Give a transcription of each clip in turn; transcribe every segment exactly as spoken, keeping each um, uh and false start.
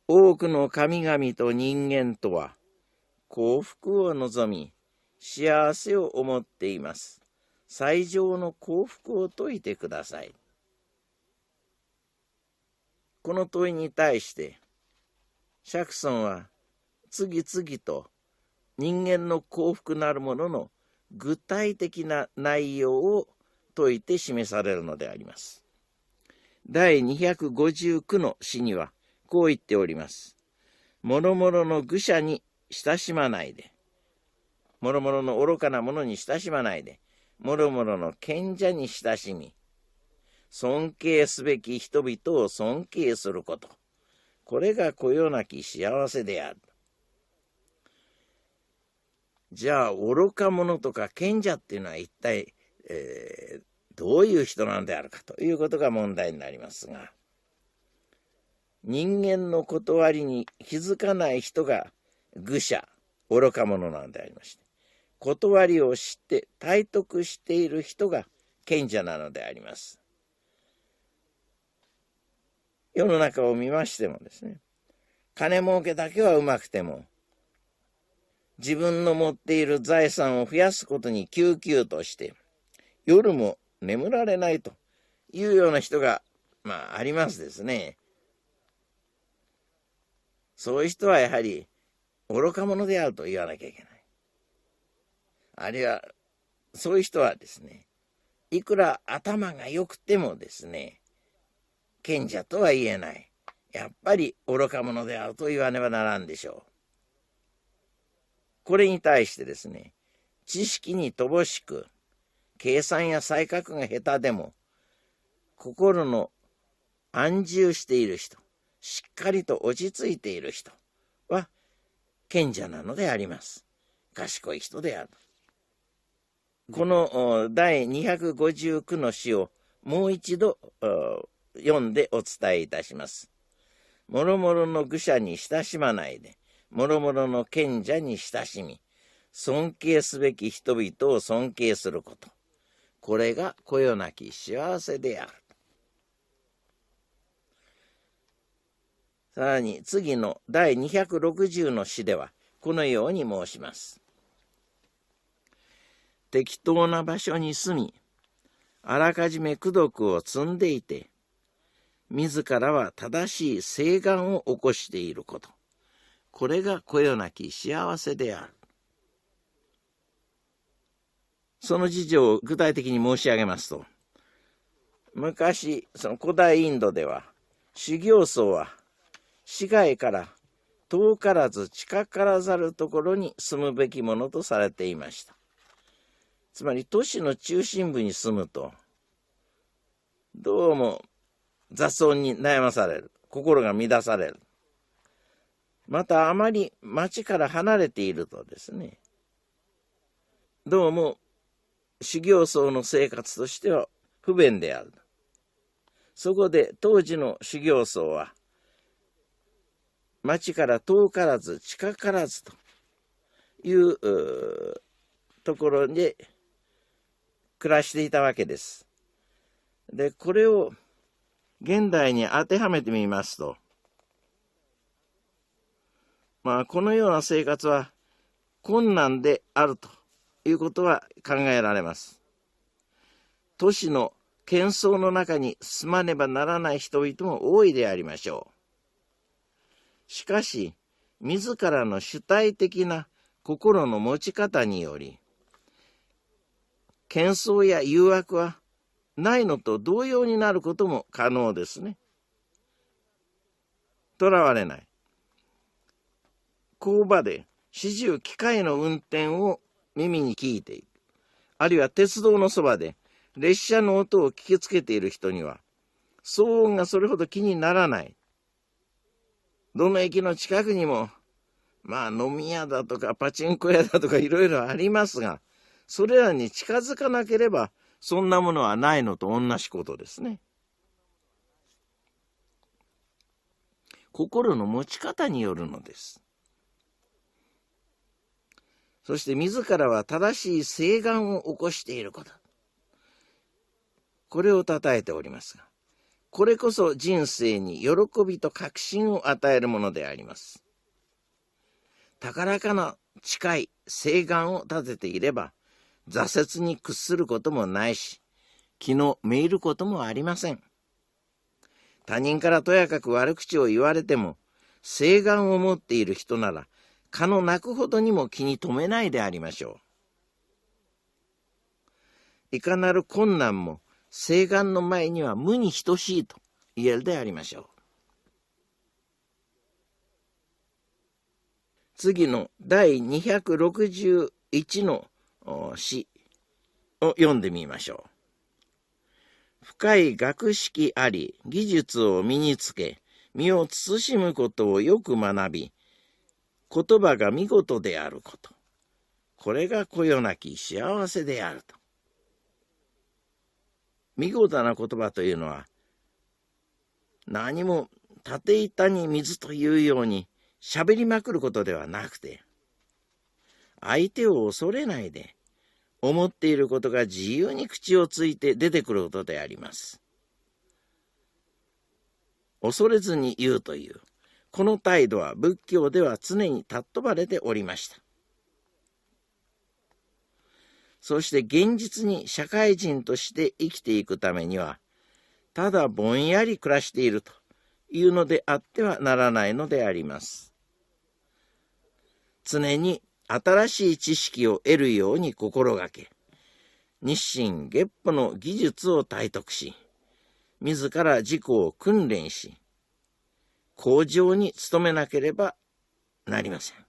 多くの神々と人間とは幸福を望み、幸せを思っています。最上の幸福を説いてください。この問いに対して、釈尊は次々と人間の幸福なるものの具体的な内容を説いて示されるのであります。第にひゃくごじゅうきゅうの詩にはこう言っております。もろもろの愚者に親しまないで、もろもろの愚かなものに親しまないで、もろもろの賢者に親しみ、尊敬すべき人々を尊敬すること。これがこよなき幸せである。じゃあ、愚か者とか賢者っていうのは一体、えー、どういう人なんであるかということが問題になりますが、人間の断りに気づかない人が愚者、愚か者なんでありまして、断りを知って体得している人が賢者なのであります。世の中を見ましてもですね、金儲けだけはうまくても、自分の持っている財産を増やすことにきゅうきゅうとして、夜も眠られないというような人が、まあ、ありますですね。そういう人はやはり愚か者であると言わなきゃいけない。あるいは、そういう人はですね、いくら頭が良くてもですね、賢者とは言えない。やっぱり愚か者であると言わねばならんでしょう。これに対してですね、知識に乏しく、計算や才覚が下手でも、心の安住している人、しっかりと落ち着いている人は賢者なのであります。賢い人である。この第にひゃくごじゅうきゅうの詩をもう一度読んでお伝えいたします。もろもろの愚者に親しまないで、もろもろの賢者に親しみ、尊敬すべき人々を尊敬すること。これがこよなき幸せである。さらに次の第にひゃくろくじゅうの詩ではこのように申します。適当な場所に住み、あらかじめ功徳を積んでいて、自らは正しい誓願を起こしていること。これがこよなき幸せである。その事情を具体的に申し上げますと、昔、その古代インドでは、修行僧は市街から遠からず近からざるところに住むべきものとされていました。つまり都市の中心部に住むと、どうも雑音に悩まされる。心が乱される。またあまり町から離れているとですね、どうも修行僧の生活としては不便である。そこで当時の修行僧は、町から遠からず近からずというところで暮らしていたわけです。で、これを現代に当てはめてみますと、まあこのような生活は困難であるということは考えられます。都市の喧騒の中に住まねばならない人々も多いでありましょう。しかし、自らの主体的な心の持ち方により、喧騒や誘惑はないのと同様になることも可能ですね。とらわれない。工場で始終機械の運転を耳に聞いている。あるいは鉄道のそばで列車の音を聞きつけている人には、騒音がそれほど気にならない。どの駅の近くにも、まあ飲み屋だとかパチンコ屋だとかいろいろありますが、それらに近づかなければ、そんなものはないのと同じことですね。心の持ち方によるのです。そして自らは正しい誓願を起こしていること。これを称えておりますが、 これこそ人生に喜びと確信を与えるものであります。高らかな誓い、誓願を立てていれば、挫折に屈することもないし、気のめいることもありません。他人からとやかく悪口を言われても、誓願を持っている人なら、蚊の鳴くほどにも気に留めないでありましょう。いかなる困難も、誓願の前には無に等しいと言えるでありましょう。次のだいにひゃくろくじゅういちの詩を読んでみましょう。深い学識あり、技術を身につけ、身を慎むことをよく学び、言葉が見事であること。これがこよなき幸せであると。見事な言葉というのは、何も縦板に水というように喋りまくることではなくて、相手を恐れないで、思っていることが自由に口をついて出てくることであります。恐れずに言うという、この態度は仏教では常に尊ばれておりました。そして現実に社会人として生きていくためには、ただぼんやり暮らしているというのであってはならないのであります。常に新しい知識を得るように心がけ、日進月歩の技術を体得し、自ら自己を訓練し、向上に努めなければなりません。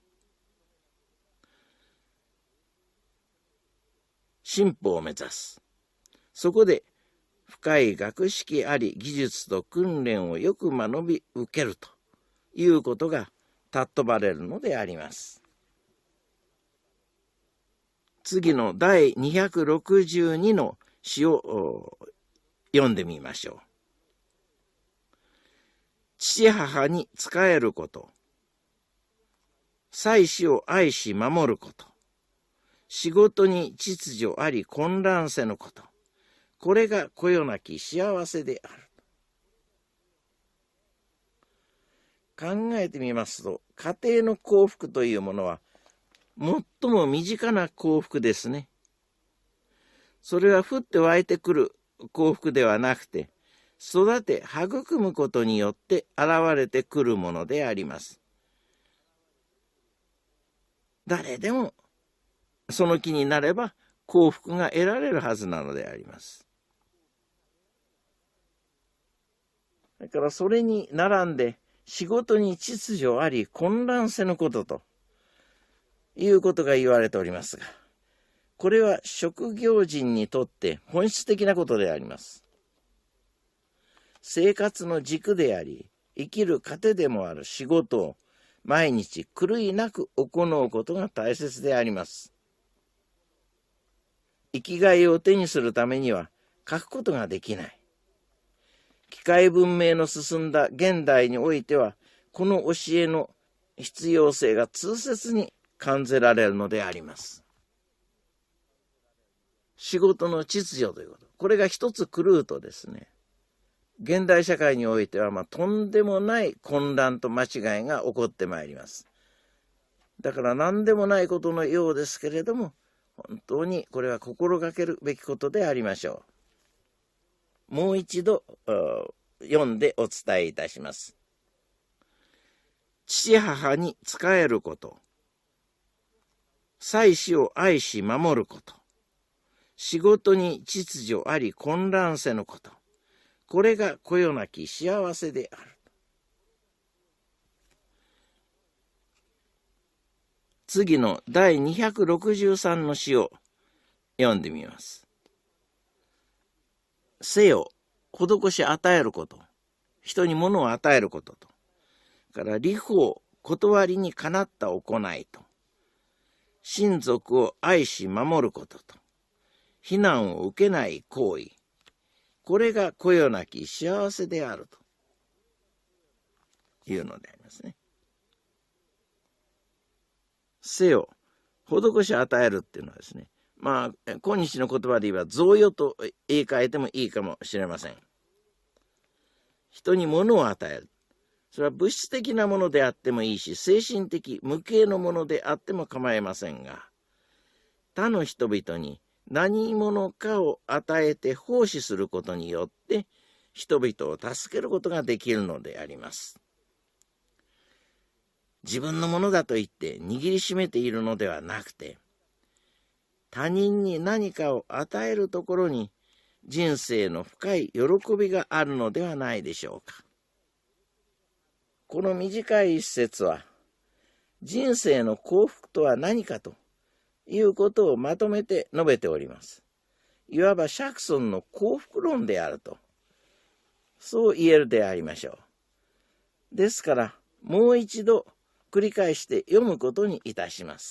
進歩を目指す。そこで深い学識あり技術と訓練をよく学び受けるということが尊ばれるのであります。次のだいにひゃくろくじゅうにの詩を読んでみましょう。父母に仕えること、妻子を愛し守ること、仕事に秩序あり混乱せぬこと、これがこよなき幸せである。考えてみますと、家庭の幸福というものは最も身近な幸福ですね。それは降って湧いてくる幸福ではなくて、育て育むことによって現れてくるものであります。誰でもその気になれば幸福が得られるはずなのであります。だからそれに並んで、仕事に秩序あり混乱せぬことということが言われておりますが、これは職業人にとって本質的なことであります。生活の軸であり、生きる糧でもある仕事を毎日狂いなく行うことが大切であります。生きがいを手にするためには書くことができない。機械文明の進んだ現代においては、この教えの必要性が痛切に感じられるのであります。仕事の秩序ということ、これが一つ狂うとですね、現代社会においては、まあ、とんでもない混乱と間違いが起こってまいります。だから何でもないことのようですけれども、本当にこれは心がけるべきことでありましょう。もう一度読んでお伝えいたします。父母に仕えること、妻子を愛し守ること、仕事に秩序あり混乱せぬこと、これがこよなき幸せである。次のだいにひゃくろくじゅうさんの詩を読んでみます。せよ、施し与えること、人に物を与えることと、から利法、断りにかなった行いと、親族を愛し守ることと、非難を受けない行為、これがこよなき幸せであるというのでありますね。せよ、施し与えるっていうのはですね、まあ今日の言葉で言えば贈与と言い換えてもいいかもしれません。 人に物を与える。それは物質的なものであってもいいし、精神的、無形のものであっても構いませんが、他の人々に何者かを与えて奉仕することによって、人々を助けることができるのであります。自分のものだと言って握りしめているのではなくて、他人に何かを与えるところに人生の深い喜びがあるのではないでしょうか。この短い一節は、人生の幸福とは何かということをまとめて述べております。いわばシャクソンの幸福論であると、そう言えるでありましょう。ですから、もう一度繰り返して読むことにいたします。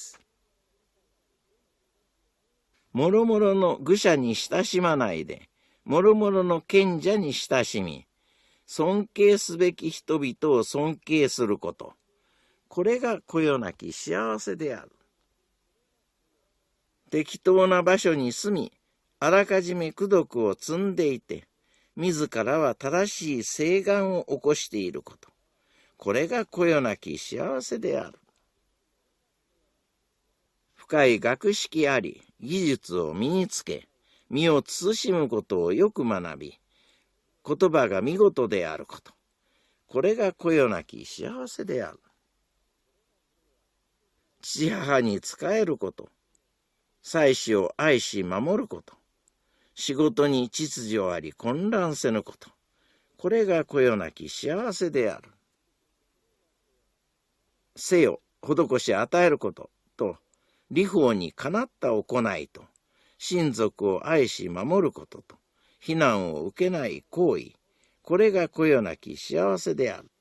もろもろの愚者に親しまないで、もろもろの賢者に親しみ、尊敬すべき人々を尊敬すること。これがこよなき幸せである。適当な場所に住み、あらかじめ功徳を積んでいて、自らは正しい誓願を起こしていること。これがこよなき幸せである。深い学識あり、技術を身につけ、身を慎むことをよく学び、言葉が見事であること。これがこよなき幸せである。父母に仕えること。妻子を愛し守ること。仕事に秩序あり混乱せぬこと。これがこよなき幸せである。せよ、施し与えることと、理法にかなった行いと、親族を愛し守ることと、非難を受けない行為、これがこよなき幸せである。